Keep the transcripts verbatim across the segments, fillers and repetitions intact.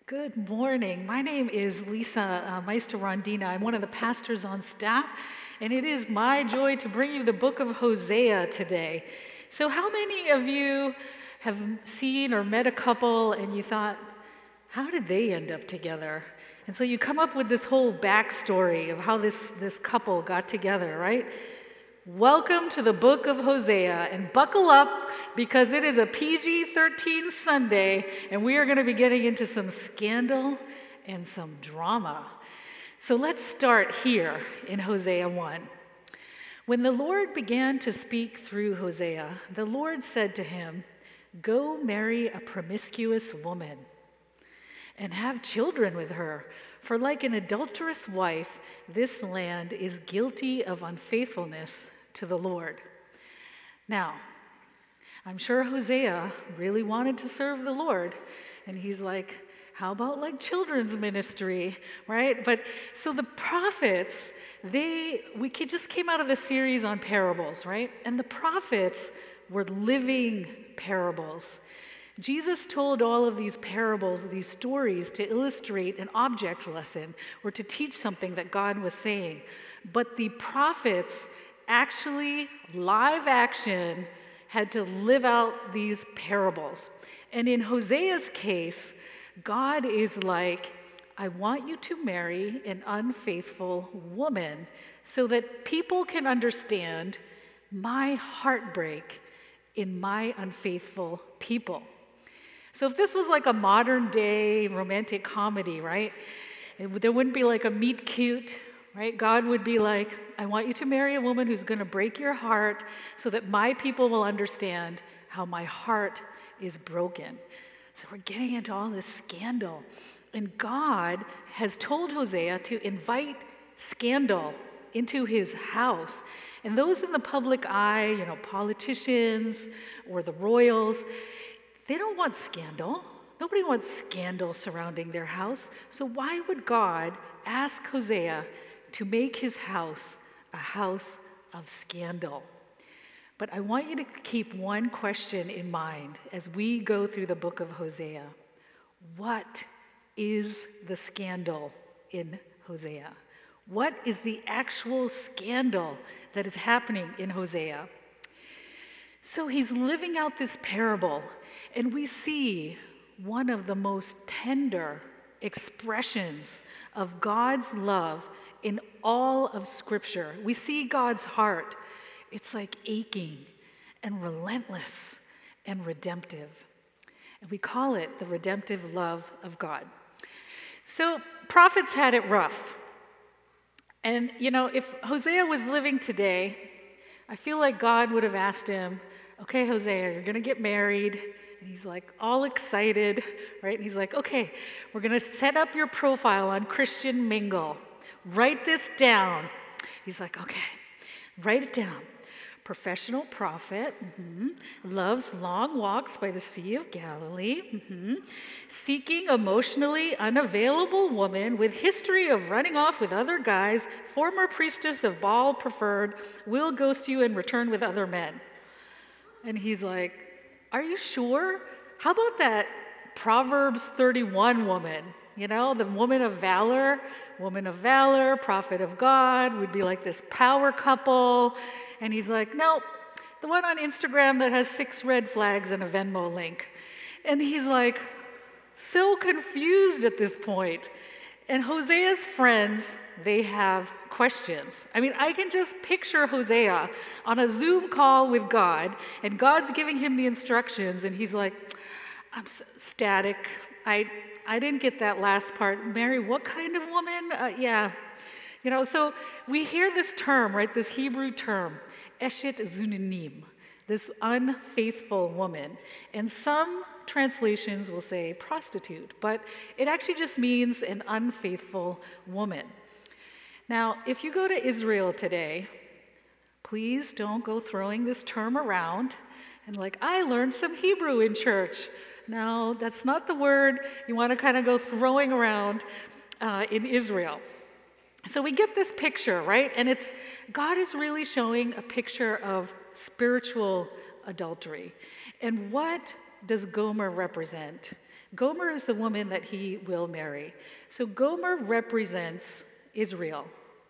Good morning. My name is Lisa uh, Meister Rondina. I'm one of the pastors on staff, and it is my joy to bring you the book of Hosea today. So, how many of you have seen or met a couple and you thought, how did they end up together? And so you come up with this whole backstory of how this, this couple got together, right? Welcome to the book of Hosea, and buckle up because it is a P G thirteen Sunday, and we are going to be getting into some scandal and some drama. So let's start here in Hosea one. When the Lord began to speak through Hosea, the Lord said to him, "Go marry a promiscuous woman and have children with her, for like an adulterous wife, this land is guilty of unfaithfulness to the Lord." Now, I'm sure Hosea really wanted to serve the Lord, and he's like, how about like children's ministry, right? But so the prophets, they, we just came out of the series on parables, right? And the prophets were living parables. Jesus told all of these parables, these stories, to illustrate an object lesson or to teach something that God was saying. But the prophets actually, live action, had to live out these parables. And in Hosea's case, God is like, I want you to marry an unfaithful woman so that people can understand my heartbreak in my unfaithful people. So if this was like a modern day romantic comedy, right? It, there wouldn't be like a meet cute, right? God would be like, I want you to marry a woman who's going to break your heart so that my people will understand how my heart is broken. So we're getting into all this scandal. And God has told Hosea to invite scandal into his house. And those in the public eye, you know, politicians or the royals, they don't want scandal. Nobody wants scandal surrounding their house. So why would God ask Hosea to make his house a house of scandal? But I want you to keep one question in mind as we go through the book of Hosea. What is the scandal in Hosea? What is the actual scandal that is happening in Hosea? So he's living out this parable, and we see one of the most tender expressions of God's love in all of Scripture. We see God's heart. It's like aching and relentless and redemptive. And we call it the redemptive love of God. So prophets had it rough. And, you know, if Hosea was living today, I feel like God would have asked him, okay, Hosea, you're going to get married. And he's like all excited, right? And he's like, okay, we're going to set up your profile on Christian Mingle. Write this down. He's like, okay, write it down. Professional prophet, mm-hmm. Loves long walks by the Sea of Galilee, mm-hmm. Seeking emotionally unavailable woman with history of running off with other guys, former priestess of Baal preferred, will ghost you and return with other men. And he's like, are you sure? How about that Proverbs thirty-one woman? You know, the woman of valor, woman of valor, prophet of God, would be like this power couple. And he's like, no, the one on Instagram that has six red flags and a Venmo link. And he's like, so confused at this point. And Hosea's friends, they have questions. I mean, I can just picture Hosea on a Zoom call with God, and God's giving him the instructions, and he's like, I'm so static. I I didn't get that last part. Mary, what kind of woman? Uh, yeah. You know, so we hear this term, right, this Hebrew term, Eshet Zunanim, this unfaithful woman. And some translations will say prostitute, but it actually just means an unfaithful woman. Now, if you go to Israel today, please don't go throwing this term around and like, I learned some Hebrew in church. No, that's not the word you want to kind of go throwing around uh, in Israel. So we get this picture, right? And it's, God is really showing a picture of spiritual adultery. And what does Gomer represent? Gomer is the woman that he will marry. So Gomer represents Israel.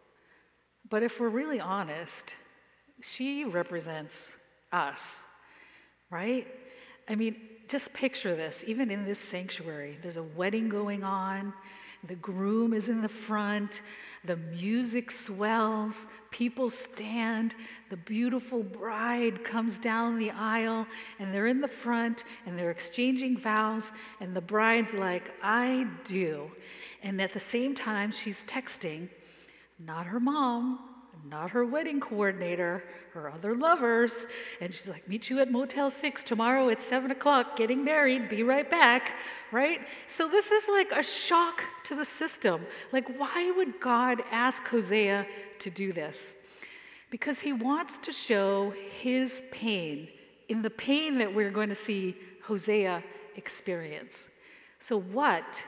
But if we're really honest, she represents us, right? I mean, just picture this. Even in this sanctuary, there's a wedding going on. The groom is in the front. The music swells. People stand. The beautiful bride comes down the aisle, and they're in the front, and they're exchanging vows. And the bride's like, I do. And at the same time, she's texting, not her mom, not her wedding coordinator, her other lovers. And she's like, meet you at Motel six tomorrow at seven o'clock, getting married, be right back, right? So this is like a shock to the system. Like, why would God ask Hosea to do this? Because he wants to show his pain in the pain that we're going to see Hosea experience. So what,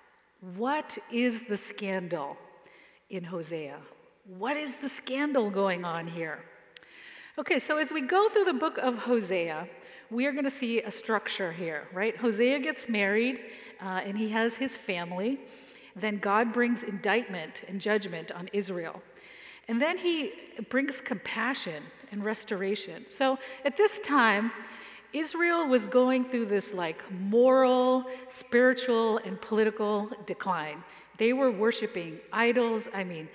what is the scandal in Hosea? What is the scandal going on here? Okay, so as we go through the book of Hosea, we are going to see a structure here, right? Hosea gets married, uh, and he has his family. Then God brings indictment and judgment on Israel. And then he brings compassion and restoration. So at this time, Israel was going through this like moral, spiritual, and political decline. They were worshiping idols. I mean,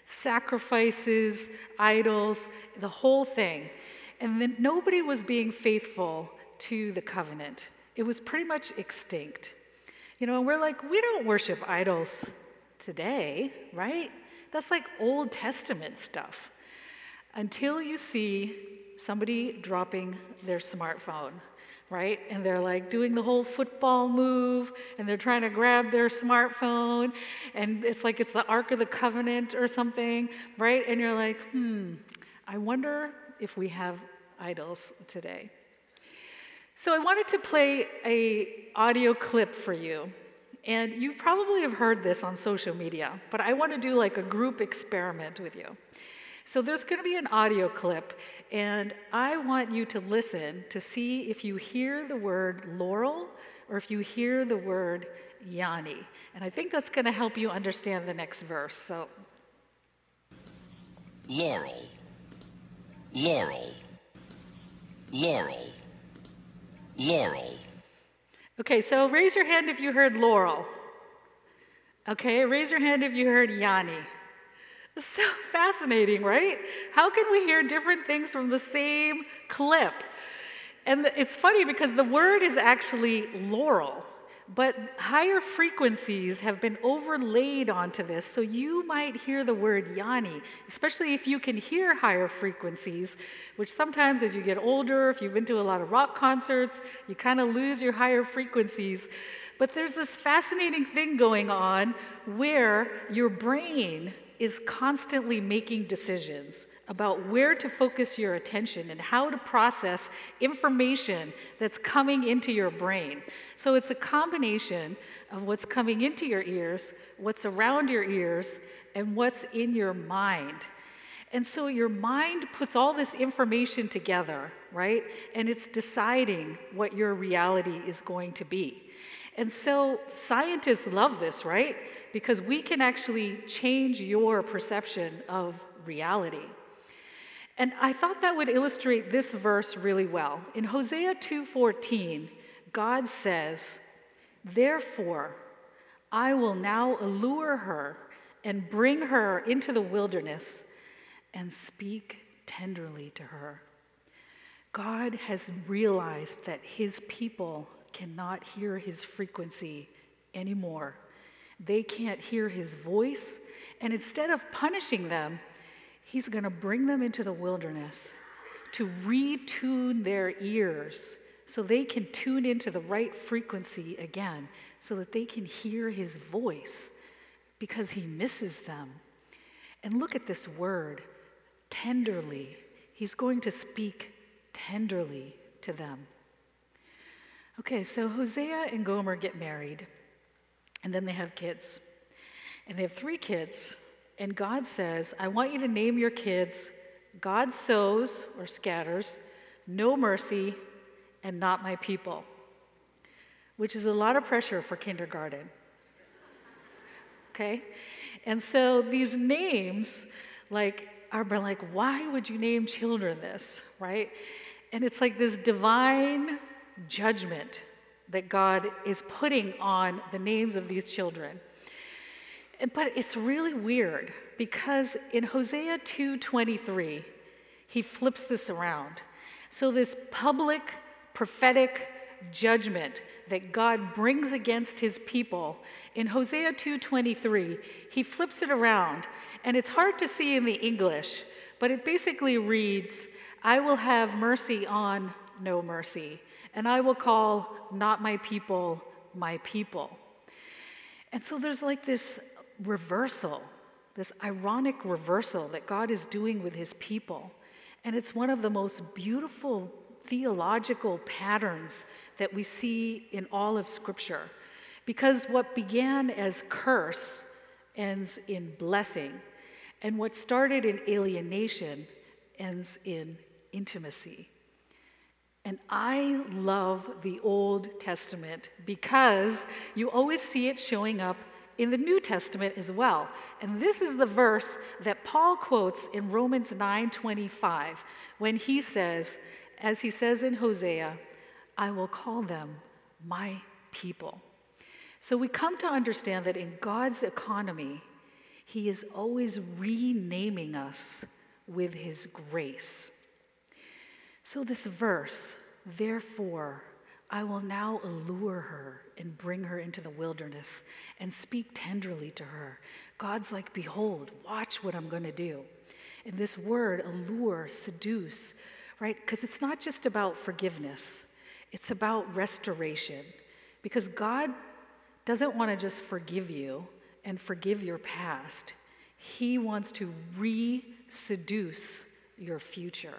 sacrifices, idols, the whole thing. And then nobody was being faithful to the covenant. It was pretty much extinct. You know, and we're like, we don't worship idols today, right? That's like Old Testament stuff. Until you see somebody dropping their smartphone, right? And they're like doing the whole football move, and they're trying to grab their smartphone, and it's like it's the Ark of the Covenant or something, right? And you're like, hmm, I wonder if we have idols today. So I wanted to play a audio clip for you. And you probably have heard this on social media, but I want to do like a group experiment with you. So there's going to be an audio clip, and I want you to listen to see if you hear the word laurel or if you hear the word Yanni. And I think that's going to help you understand the next verse. So, laurel, laurel, laurel, laurel. Okay, so raise your hand if you heard laurel. Okay, raise your hand if you heard Yanni. It's so fascinating, right? How can we hear different things from the same clip? And it's funny because the word is actually laurel, but higher frequencies have been overlaid onto this, so you might hear the word Yanni, especially if you can hear higher frequencies, which sometimes as you get older, if you've been to a lot of rock concerts, you kind of lose your higher frequencies. But there's this fascinating thing going on where your brain is constantly making decisions about where to focus your attention and how to process information that's coming into your brain. So it's a combination of what's coming into your ears, what's around your ears, and what's in your mind. And so your mind puts all this information together, right? And it's deciding what your reality is going to be. And so scientists love this, right? Because we can actually change your perception of reality. And I thought that would illustrate this verse really well. In Hosea two fourteen, God says, "Therefore, I will now allure her and bring her into the wilderness and speak tenderly to her." God has realized that his people cannot hear his frequency anymore. They can't hear his voice, and instead of punishing them, he's going to bring them into the wilderness to retune their ears so they can tune into the right frequency again, so that they can hear his voice because he misses them. And look at this word, tenderly. He's going to speak tenderly to them. Okay, so Hosea and Gomer get married, and then they have kids. And they have three kids, and God says, I want you to name your kids God sows or scatters, No mercy, and Not my people. which is a lot of pressure for kindergarten. Okay? And so these names, like, are like, why would you name children this, right? And it's like this divine judgment that God is putting on the names of these children. But it's really weird because in Hosea two twenty-three, he flips this around. So this public prophetic judgment that God brings against his people, in Hosea two twenty-three, he flips it around. And it's hard to see in the English, but it basically reads, I will have mercy on no mercy, and I will call not my people, my people. And so there's like this reversal, this ironic reversal that God is doing with his people. And it's one of the most beautiful theological patterns that we see in all of Scripture. Because what began as curse ends in blessing, and what started in alienation ends in intimacy. And I love the Old Testament because you always see it showing up in the New Testament as well. And this is the verse that Paul quotes in Romans nine twenty-five when he says, as he says in Hosea, I will call them my people. So we come to understand that in God's economy, he is always renaming us with his grace. So this verse, therefore, I will now allure her and bring her into the wilderness and speak tenderly to her. God's like, behold, watch what I'm going to do. And this word, allure, seduce, right? Because it's not just about forgiveness. It's about restoration. Because God doesn't want to just forgive you and forgive your past. He wants to re-seduce your future.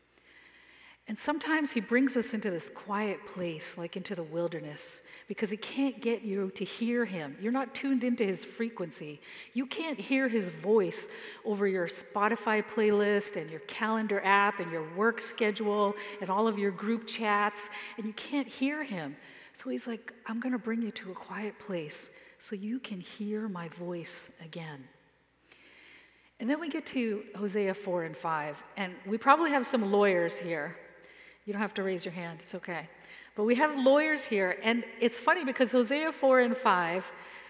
And sometimes he brings us into this quiet place, like into the wilderness, because he can't get you to hear him. You're not tuned into his frequency. You can't hear his voice over your Spotify playlist and your calendar app and your work schedule and all of your group chats, and you can't hear him. So he's like, I'm going to bring you to a quiet place so you can hear my voice again. And then we get to Hosea four and five, and we probably have some lawyers here. You don't have to raise your hand, it's okay. But we have lawyers here, and it's funny because Hosea four and five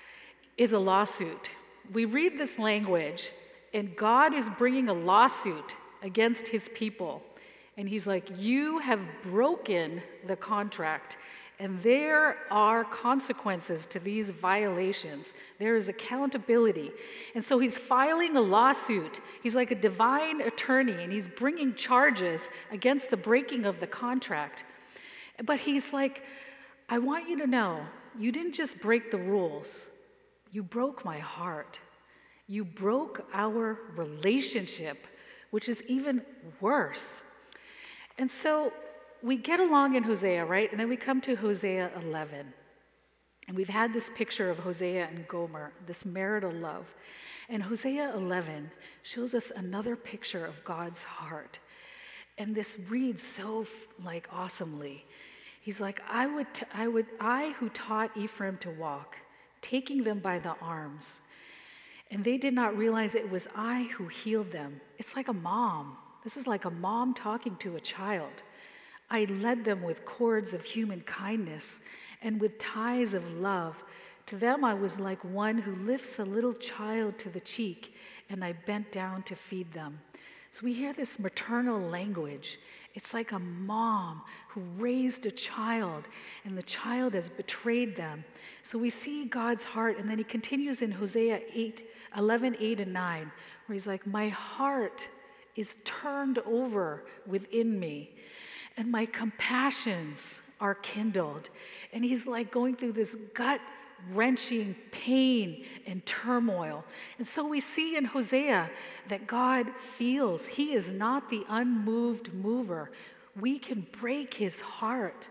is a lawsuit. We read this language, and God is bringing a lawsuit against his people. And he's like, you have broken the contract, and there are consequences to these violations. There is accountability. And so he's filing a lawsuit. He's like a divine attorney, and he's bringing charges against the breaking of the contract. But he's like, I want you to know, you didn't just break the rules. You broke my heart. You broke our relationship, which is even worse. And so we get along in Hosea, right? And then we come to Hosea eleven. And we've had this picture of Hosea and Gomer, this marital love. And Hosea eleven shows us another picture of God's heart. And this reads so like awesomely. He's like, I would, t- I would, I who taught Ephraim to walk, taking them by the arms. And they did not realize it was I who healed them. It's like a mom. This is like a mom talking to a child. I led them with cords of human kindness and with ties of love. To them I was like one who lifts a little child to the cheek, and I bent down to feed them. So we hear this maternal language. It's like a mom who raised a child, and the child has betrayed them. So we see God's heart, and then he continues in Hosea eight, eleven, eight, and nine, where he's like, my heart is turned over within me, and my compassions are kindled. And he's like going through this gut-wrenching pain and turmoil. And so we see in Hosea that God feels. He is not the unmoved mover. We can break his heart.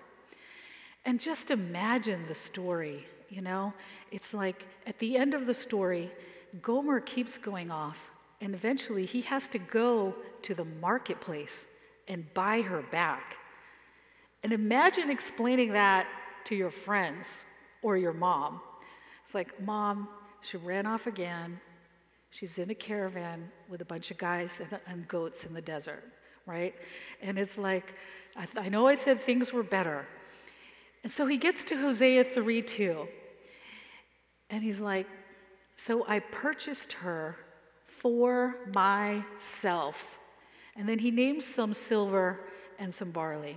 And just imagine the story, you know? It's like at the end of the story, Gomer keeps going off, and eventually he has to go to the marketplace and buy her back. And imagine explaining that to your friends or your mom. It's like, Mom, she ran off again. She's in a caravan with a bunch of guys and, and goats in the desert, right? And it's like, I, th- I know I said things were better. And so he gets to Hosea three two. And he's like, so I purchased her for myself. And then he names some silver and some barley.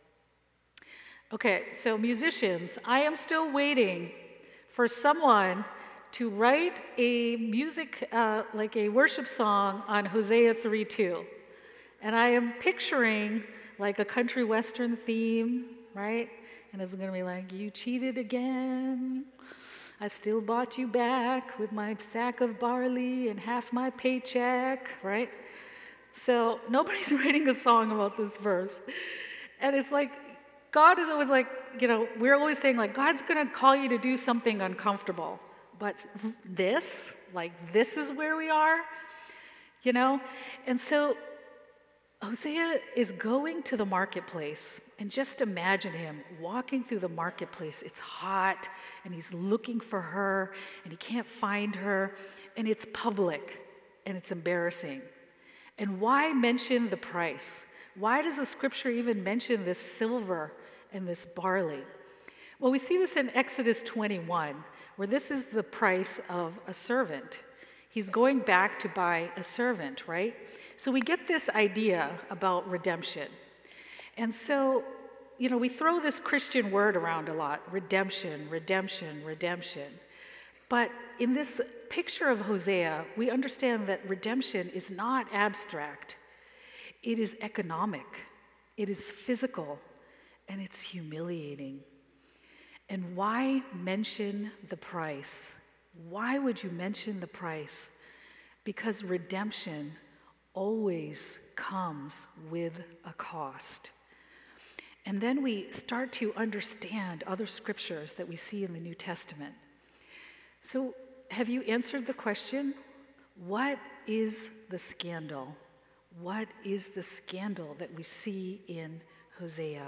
Okay, so musicians, I am still waiting for someone to write a music, uh, like a worship song on Hosea three two. And I am picturing like a country western theme, right? And it's gonna be like, you cheated again. I still bought you back with my sack of barley and half my paycheck, right? So nobody's writing a song about this verse. And it's like, God is always like, you know, we're always saying like, God's gonna call you to do something uncomfortable. But this, like this is where we are, you know? And so Hosea is going to the marketplace, and just imagine him walking through the marketplace. It's hot, and he's looking for her, and he can't find her, and it's public, and it's embarrassing. And why mention the price? Why does the scripture even mention this silver and this barley? Well, we see this in Exodus twenty-one, where this is the price of a servant. He's going back to buy a servant, right? So we get this idea about redemption. And so, you know, we throw this Christian word around a lot, redemption, redemption, redemption. But in this picture of Hosea, we understand that redemption is not abstract. It is economic, it is physical, and it's humiliating. And why mention the price? Why would you mention the price? Because redemption always comes with a cost. And then we start to understand other scriptures that we see in the New Testament. So, have you answered the question? What is the scandal? What is the scandal that we see in Hosea?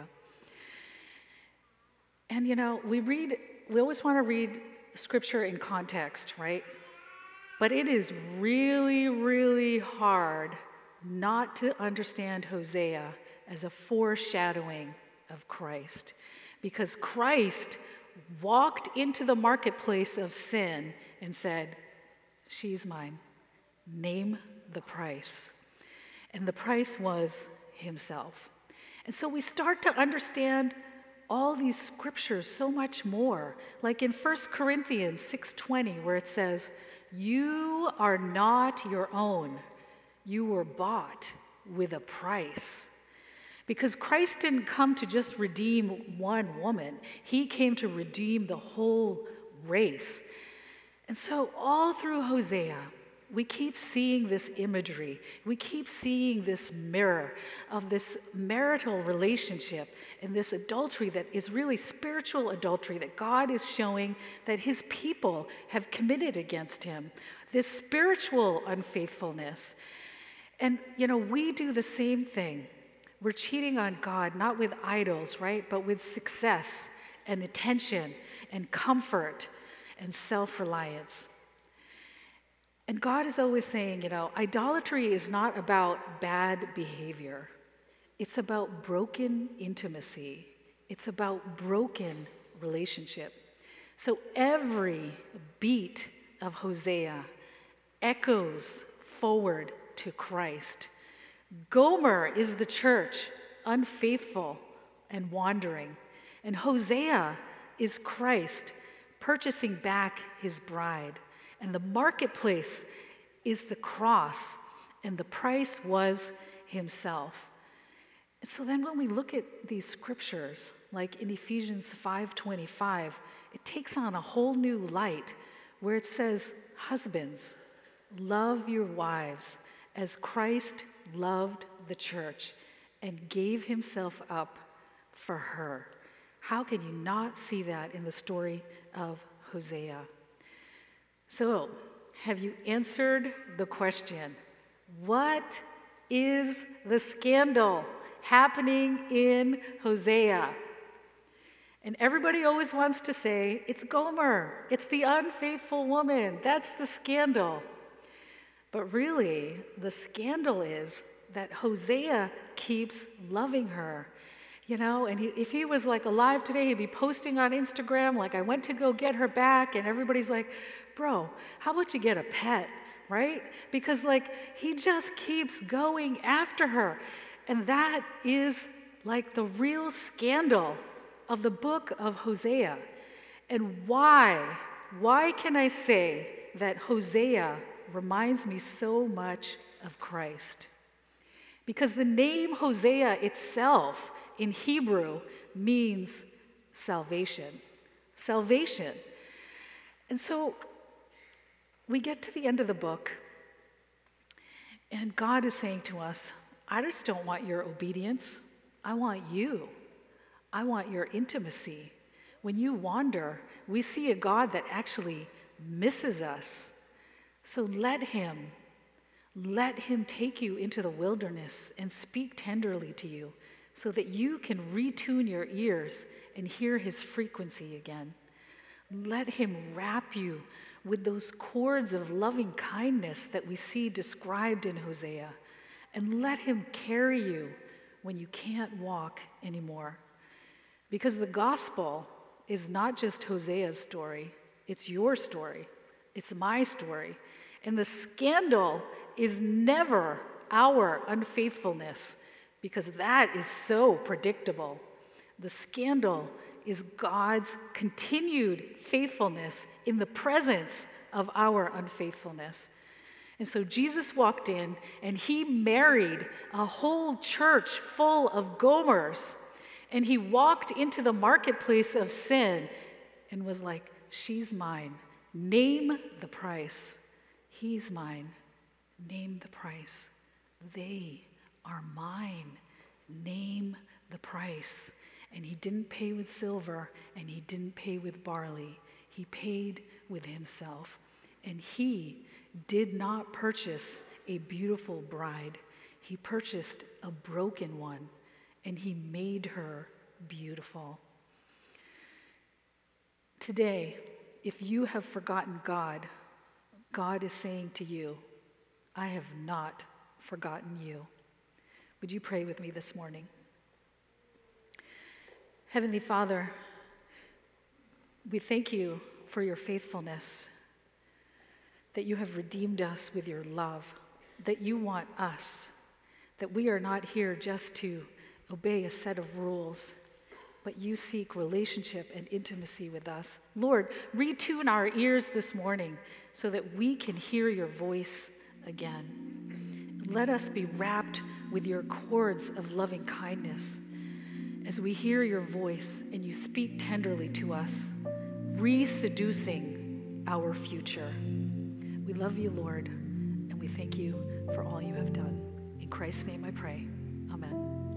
And you know, we read, we always want to read scripture in context, right? But it is really, really hard not to understand Hosea as a foreshadowing of Christ. Because Christ walked into the marketplace of sin and said, she's mine. Name the price. And the price was himself. And so we start to understand all these scriptures so much more. Like in First Corinthians six twenty, where it says, you are not your own. You were bought with a price. Because Christ didn't come to just redeem one woman. He came to redeem the whole race. And so all through Hosea, we keep seeing this imagery. We keep seeing this mirror of this marital relationship and this adultery that is really spiritual adultery that God is showing that his people have committed against him. This spiritual unfaithfulness. And, you know, we do the same thing. We're cheating on God, not with idols, right? But with success and attention and comfort and self-reliance. And God is always saying, you know, idolatry is not about bad behavior. It's about broken intimacy. It's about broken relationship. So every beat of Hosea echoes forward to Christ. Gomer is the church, unfaithful and wandering. And Hosea is Christ, purchasing back his bride. And the marketplace is the cross, and the price was himself. And so then when we look at these scriptures, like in Ephesians five twenty-five, it takes on a whole new light where it says, husbands, love your wives as Christ loved the church and gave himself up for her. How can you not see that in the story of Hosea? So, have you answered the question? What is the scandal happening in Hosea? And everybody always wants to say, it's Gomer, it's the unfaithful woman, that's the scandal. But really, the scandal is that Hosea keeps loving her. You know, and he, if he was like alive today, he'd be posting on Instagram, like, I went to go get her back, and everybody's like, bro, how about you get a pet, right? Because like, he just keeps going after her. And that is like the real scandal of the book of Hosea. And why, why can I say that Hosea reminds me so much of Christ? Because the name Hosea itself in Hebrew means salvation. Salvation. And so we get to the end of the book, and God is saying to us, I just don't want your obedience. I want you. I want your intimacy. When you wander, we see a God that actually misses us. So let him, let him take you into the wilderness and speak tenderly to you, so that you can retune your ears and hear his frequency again. Let him wrap you with those cords of loving kindness that we see described in Hosea, and let him carry you when you can't walk anymore. Because the gospel is not just Hosea's story, it's your story, it's my story. And the scandal is never our unfaithfulness, because that is so predictable. The scandal is God's continued faithfulness in the presence of our unfaithfulness. And so Jesus walked in and he married a whole church full of Gomers. And he walked into the marketplace of sin and was like, she's mine. Name the price. He's mine. Name the price. They are mine. Name the price. And he didn't pay with silver, and he didn't pay with barley. He paid with himself. And he did not purchase a beautiful bride. He purchased a broken one, and he made her beautiful. Today, if you have forgotten God, God is saying to you, I have not forgotten you. Would you pray with me this morning? Heavenly Father, we thank you for your faithfulness, that you have redeemed us with your love, that you want us, that we are not here just to obey a set of rules, but you seek relationship and intimacy with us. Lord, retune our ears this morning so that we can hear your voice again. Let us be wrapped with your cords of loving kindness as we hear your voice and you speak tenderly to us, re-seducing our future. We love you, Lord, and we thank you for all you have done. In Christ's name I pray. Amen.